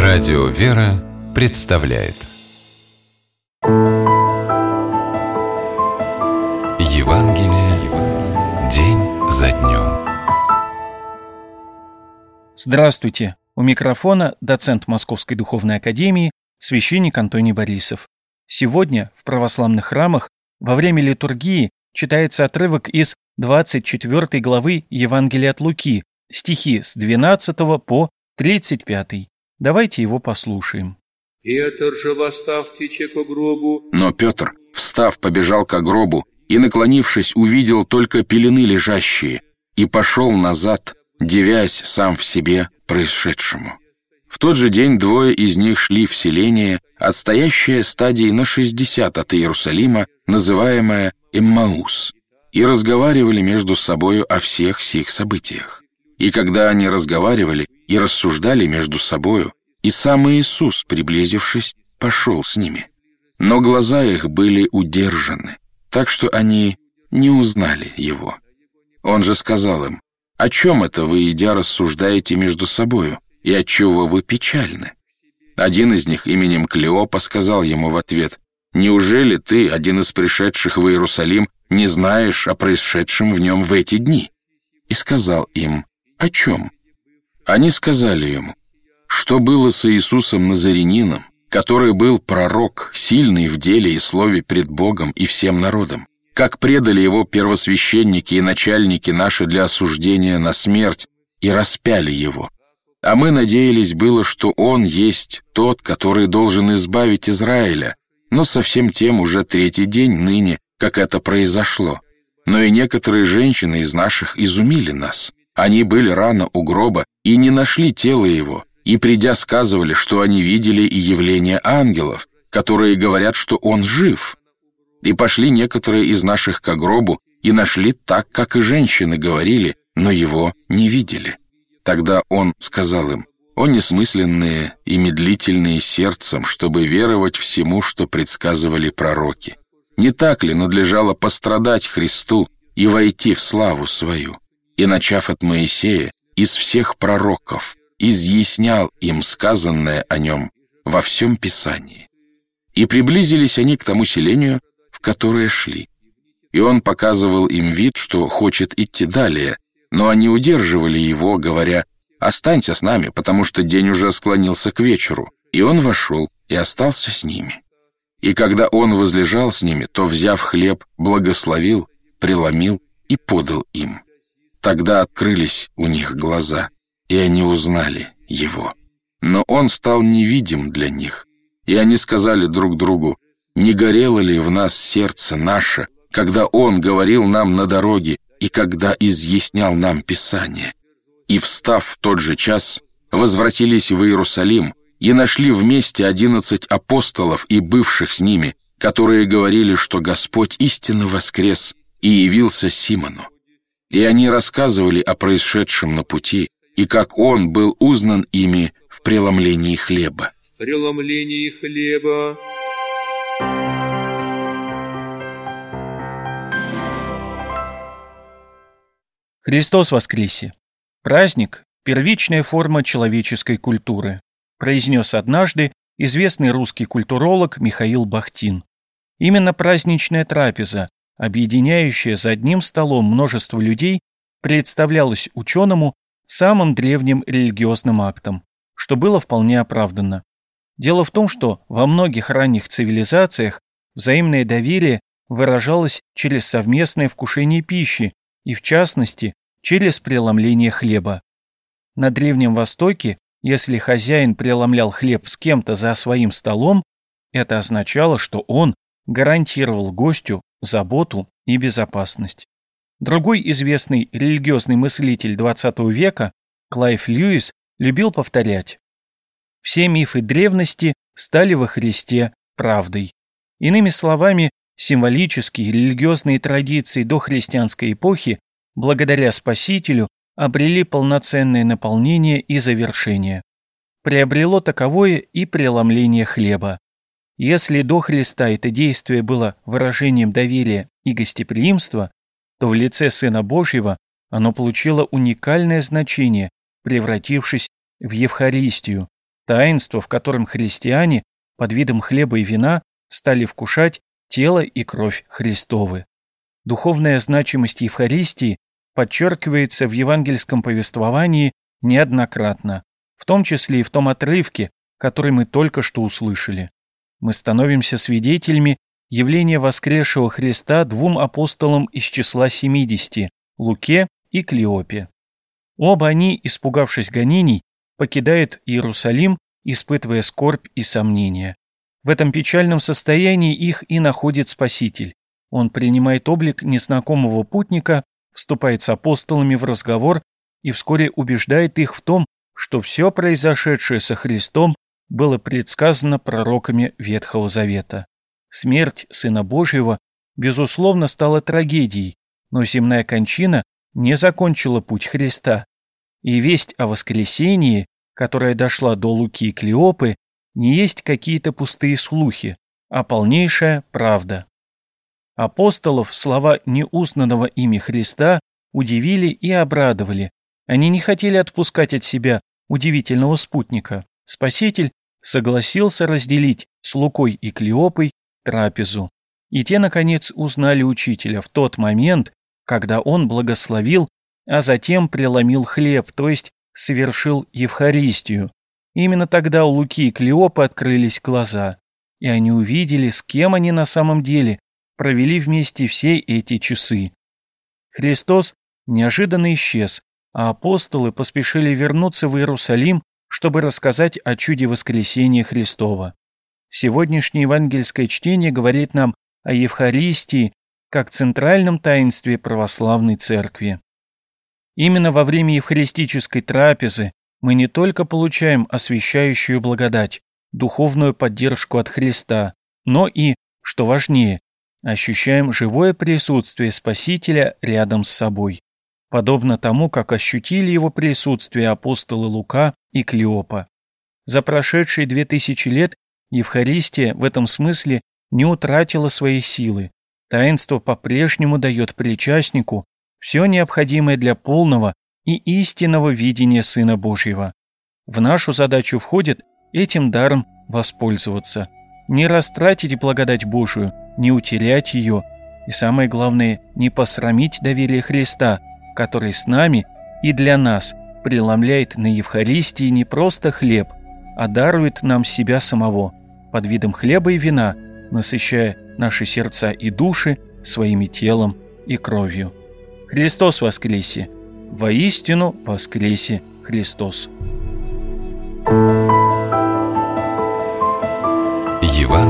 Радио «Вера» представляет Евангелие день за днем. Здравствуйте! У микрофона доцент Московской духовной академии, священник Антоний Борисов. Сегодня в православных храмах во время литургии читается отрывок из 24 главы Евангелия от Луки, стихи с 12 по 35. Давайте его послушаем. Петр же, восстав, тече ко гробу. Но Петр, встав, побежал ко гробу и, наклонившись, увидел только пелены лежащие и пошел назад, дивясь сам в себе происшедшему. В тот же день двое из них шли в селение, отстоящее стадии на 60 от Иерусалима, называемое Эммаус, и разговаривали между собою о всех сих событиях. И когда они разговаривали и рассуждали между собою, и сам Иисус, приблизившись, пошел с ними. Но глаза их были удержаны, так что они не узнали его. Он же сказал им: «О чем это вы, идя, рассуждаете между собою, и отчего вы печальны?» Один из них, именем Клеопа, сказал ему в ответ: «Неужели ты, один из пришедших в Иерусалим, не знаешь о происшедшем в нем в эти дни?» И сказал им: «О чем?» Они сказали ему: «Что было с Иисусом Назаренином, который был пророк, сильный в деле и слове пред Богом и всем народом, как предали его первосвященники и начальники наши для осуждения на смерть и распяли его. А мы надеялись было, что он есть тот, который должен избавить Израиля, но совсем тем уже третий день ныне, как это произошло. Но и некоторые женщины из наших изумили нас. Они были рано у гроба и не нашли тела его, и, придя, сказывали, что они видели и явление ангелов, которые говорят, что он жив. И пошли некоторые из наших ко гробу и нашли так, как и женщины говорили, но его не видели». Тогда он сказал им: «О несмысленные и медлительные сердцем, чтобы веровать всему, что предсказывали пророки! Не так ли надлежало пострадать Христу и войти в славу свою? И, начав от Моисея, из всех пророков, изъяснял им сказанное о нем во всем Писании». И приблизились они к тому селению, в которое шли. И он показывал им вид, что хочет идти далее, но они удерживали его, говоря: «Останься с нами, потому что день уже склонился к вечеру». И он вошел и остался с ними. И когда он возлежал с ними, то, взяв хлеб, благословил, преломил и подал им. Тогда открылись у них глаза, и они узнали его. Но он стал невидим для них. И они сказали друг другу: «Не горело ли в нас сердце наше, когда он говорил нам на дороге и когда изъяснял нам Писание?» И, встав в тот же час, возвратились в Иерусалим и нашли вместе 11 апостолов и бывших с ними, которые говорили, что Господь истинно воскрес и явился Симону. И они рассказывали о происшедшем на пути, и как он был узнан ими в преломлении хлеба. Преломлении хлеба. Христос воскресе! Праздник – первичная форма человеческой культуры, произнес однажды известный русский культуролог Михаил Бахтин. Именно праздничная трапеза, объединяющая за одним столом множество людей, представлялась ученому самым древним религиозным актом, что было вполне оправданно. Дело в том, что во многих ранних цивилизациях взаимное доверие выражалось через совместное вкушение пищи и, в частности, через преломление хлеба. На Древнем Востоке, если хозяин преломлял хлеб с кем-то за своим столом, это означало, что он гарантировал гостю заботу и безопасность. Другой известный религиозный мыслитель XX века, Клайв Льюис, любил повторять: «Все мифы древности стали во Христе правдой». Иными словами, символические религиозные традиции дохристианской эпохи благодаря Спасителю обрели полноценное наполнение и завершение. Приобрело таковое и преломление хлеба. Если до Христа это действие было выражением доверия и гостеприимства, то в лице Сына Божьего оно получило уникальное значение, превратившись в Евхаристию, таинство, в котором христиане под видом хлеба и вина стали вкушать тело и кровь Христовы. Духовная значимость Евхаристии подчеркивается в евангельском повествовании неоднократно, в том числе и в том отрывке, который мы только что услышали. Мы становимся свидетелями явления воскресшего Христа двум апостолам из числа 70, Луке и Клеопе. Оба они, испугавшись гонений, покидают Иерусалим, испытывая скорбь и сомнения. В этом печальном состоянии их и находит Спаситель. Он принимает облик незнакомого путника, вступает с апостолами в разговор и вскоре убеждает их в том, что все произошедшее со Христом было предсказано пророками Ветхого Завета. Смерть Сына Божьего, безусловно, стала трагедией, но земная кончина не закончила путь Христа. И весть о воскресении, которая дошла до Луки и Клеопы, не есть какие-то пустые слухи, а полнейшая правда. Апостолов слова неузнанного ими Христа удивили и обрадовали. Они не хотели отпускать от себя удивительного спутника. Спаситель согласился разделить с Лукой и Клеопой трапезу. И те, наконец, узнали учителя в тот момент, когда он благословил, а затем преломил хлеб, то есть совершил Евхаристию. Именно тогда у Луки и Клеопы открылись глаза, и они увидели, с кем они на самом деле провели вместе все эти часы. Христос неожиданно исчез, а апостолы поспешили вернуться в Иерусалим, чтобы рассказать о чуде воскресения Христова. Сегодняшнее евангельское чтение говорит нам о Евхаристии как центральном таинстве православной церкви. Именно во время евхаристической трапезы мы не только получаем освящающую благодать, духовную поддержку от Христа, но и, что важнее, ощущаем живое присутствие Спасителя рядом с собой, подобно тому, как ощутили его присутствие апостолы Лука и Клеопа. За прошедшие 2000 лет Евхаристия в этом смысле не утратила своей силы. Таинство по-прежнему дает причастнику все необходимое для полного и истинного видения Сына Божьего. В нашу задачу входит этим даром воспользоваться, не растратить благодать Божию, не утерять ее, и самое главное, не посрамить доверие Христа, который с нами и для нас преломляет на Евхаристии не просто хлеб, а дарует нам себя самого под видом хлеба и вина, насыщая наши сердца и души своими телом и кровью. Христос воскресе! Воистину воскресе Христос! Евангелие